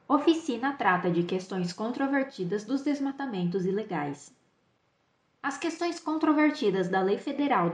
Oficina trata de questões controvertidas dos desmatamentos ilegais. As questões controvertidas da Lei Federal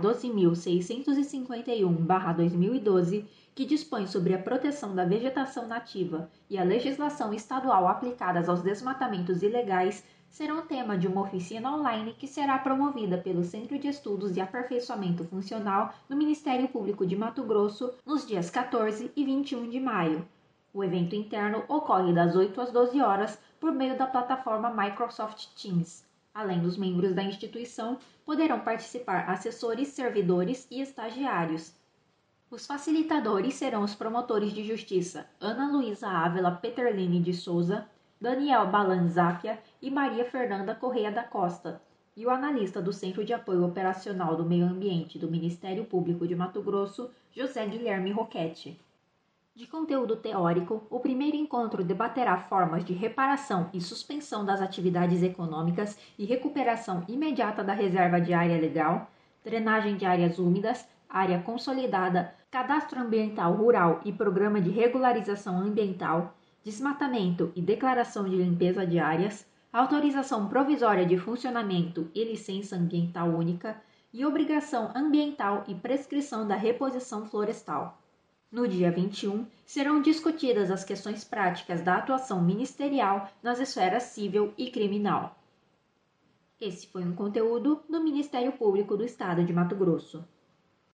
12.651/2012, que dispõe sobre a proteção da vegetação nativa, e a legislação estadual aplicadas aos desmatamentos ilegais, serão tema de uma oficina online que será promovida pelo Centro de Estudos e Aperfeiçoamento Funcional do Ministério Público de Mato Grosso nos dias 14 e 21 de maio. O evento interno ocorre das 8 às 12 horas por meio da plataforma Microsoft Teams. Além dos membros da instituição, poderão participar assessores, servidores e estagiários. Os facilitadores serão os promotores de justiça Ana Luísa Ávila Peterlini de Souza, Daniel Balanzapia e Maria Fernanda Correia da Costa, e o analista do Centro de Apoio Operacional do Meio Ambiente do Ministério Público de Mato Grosso, José Guilherme Roquete. De conteúdo teórico, o primeiro encontro debaterá formas de reparação e suspensão das atividades econômicas e recuperação imediata da reserva de área legal, drenagem de áreas úmidas, área consolidada, cadastro ambiental rural e programa de regularização ambiental, desmatamento e declaração de limpeza de áreas, autorização provisória de funcionamento e licença ambiental única e obrigação ambiental e prescrição da reposição florestal. No dia 21, serão discutidas as questões práticas da atuação ministerial nas esferas civil e criminal. Esse foi um conteúdo do Ministério Público do Estado de Mato Grosso.